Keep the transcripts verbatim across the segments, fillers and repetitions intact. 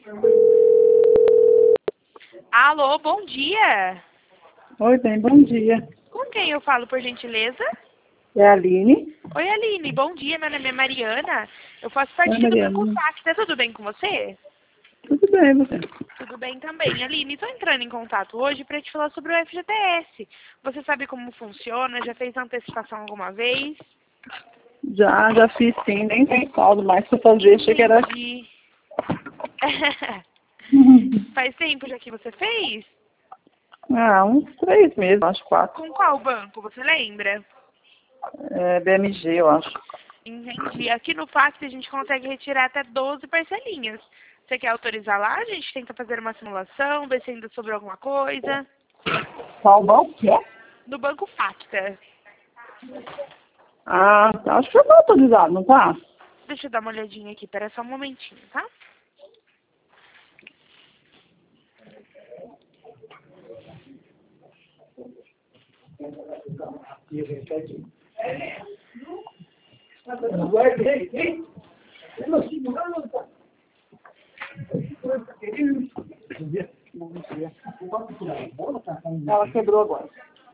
Alô, bom dia. Oi, bem, bom dia. Com quem eu falo, por gentileza? É a Aline. Oi, Aline. Bom dia, meu nome é Mariana. Eu faço Oi, parte do Banco Mariana. Facta. Tudo bem com você? Tudo bem, você? Tudo bem também. Aline, estou entrando em contato hoje para te falar sobre o F G T S. Você sabe como funciona? Já fez antecipação alguma vez? Já, já fiz sim, nem tem saldo mais pra fazer, achei que era... Entendi. Faz tempo já que você fez? Ah, uns três meses, acho, quatro. Com qual banco? Você lembra? É, B M G, eu acho. Entendi. Aqui no Facta a gente consegue retirar até doze parcelinhas. Você quer autorizar lá? A gente tenta fazer uma simulação, ver se ainda sobrou alguma coisa. Salvar o quê? No Banco Facta. Ah, acho que já tá autorizado, não tá? Deixa eu dar uma olhadinha aqui, pera só um momentinho, tá? Ela quebrou agora.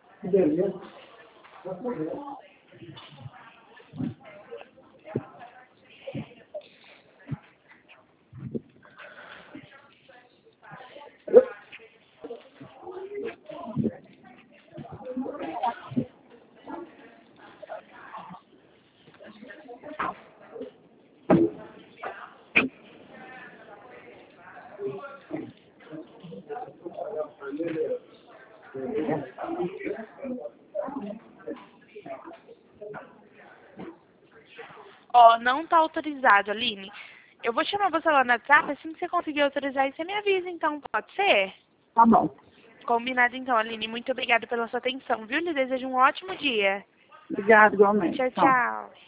Ó, não tá autorizado, Aline. Eu vou chamar você lá no WhatsApp, assim que você conseguir autorizar, e você me avisa, então, pode ser? Tá bom. Combinado, então, Aline. Muito obrigada pela sua atenção, viu? Lhe desejo um ótimo dia. Obrigada, igualmente. Tchau, Tchau. tchau.